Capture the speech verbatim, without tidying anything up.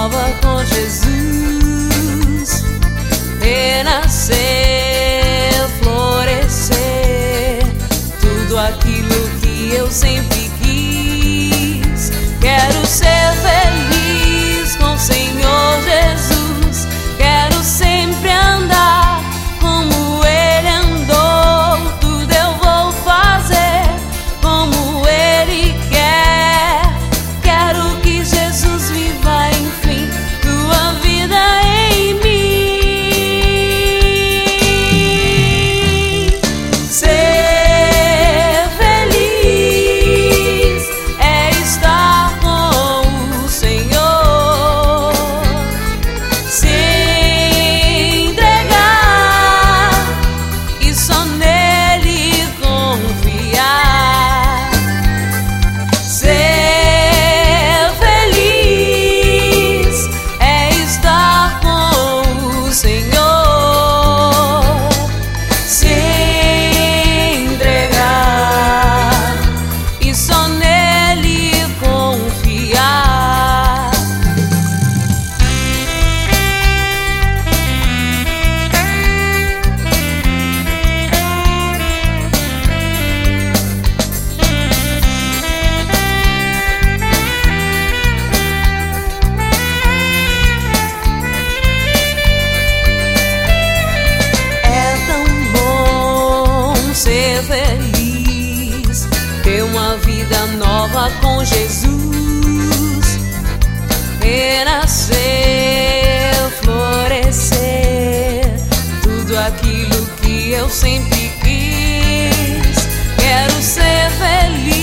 nova com Jesus, renascer, florescer, tudo aquilo que eu sempre quis. Quero ser feliz com o Senhor Jesus, quero sempre andar como Ele andou. Tudo eu vou fazer como Ele quer. Quero que Jesus viva, enfim, tua vida em mim. Ser feliz é estar com o Senhor, se entregar e só nele confiar. Ser feliz é estar com o Senhor, se entregar e só nele confiar. É tão bom ser feliz, ter uma vida nova com Jesus, renascer, florescer, tudo aquilo que eu sempre quis. Quero ser feliz